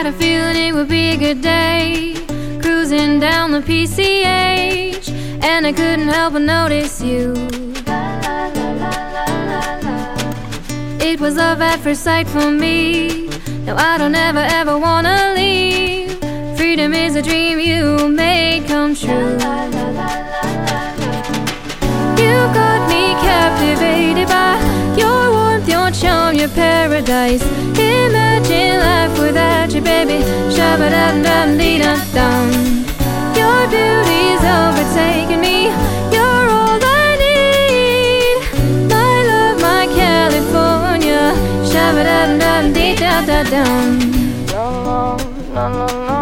Had a feeling it would be a good day, cruising down the PCH, and I couldn't help but notice you. It was love at first sight for me. No, I don't ever wanna leave. Freedom is a dream you made come true. You got me captivated by your warmth, your charm, your paradise. Imagine life without you, baby. Shabba-dum-dum-dee-dum-dum. Your beauty's overtaken me. You're all I need. My love, my California. Shabba-dum-dum-dee-dum-dum. No, no, no, no.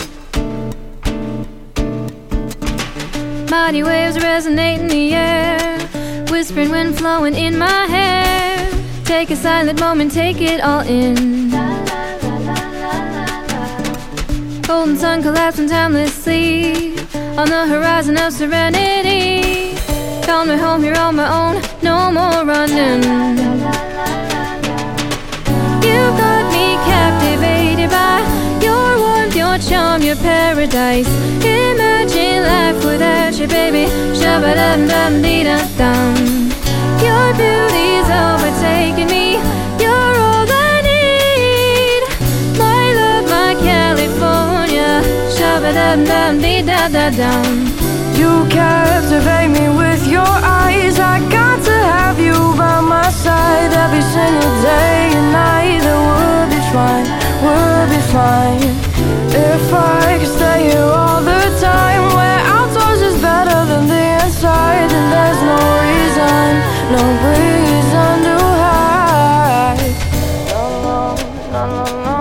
Mighty waves resonate in the air, whispering wind flowing in my hair. Take a silent moment, take it all in. Golden sun collapsing timelessly on the horizon of serenity. Found my home here on my own, no more running. You got me captivated by your warmth, your charm, your paradise. Imagine life without you, baby. Shabba-dum-dum-dee-dum-dum. Your beauty's overtaken me. You're all I need. My love, my California. Shabba-dum-dum-dee-dum-dum. You captivate me with your eyes. I got to have you by my side every single day and night. Then we'll be fine, we'll be fine. If I could stay here all the time, where outdoors is better than the inside, then there's no reason to hide. No, no, no, no.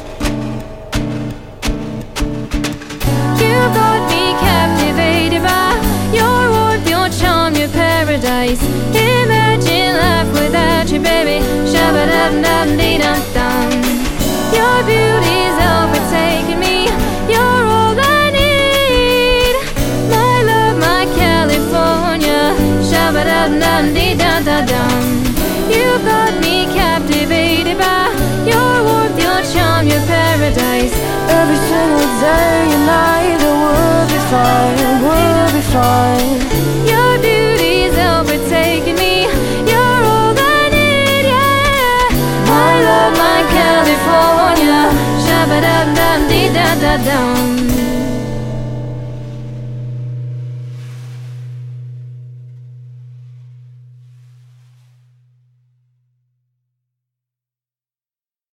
You got me captivated by your warmth, your charm, your paradise. Imagine life without you, baby. Shabba-dum-dum-dee-dum-dum. Your beauty's overtaken me. You're all I need. My love, my California. Shabba-dum-dum-dee-dum-dum. You got me captivated by your warmth, your charm, your paradise. Every single day and night, then we'll be fine, we'll be fine. Your beauty's overtaken me. You're all I need, yeah. My love, my California. Shabba-dum-dum-dee-dum-dum.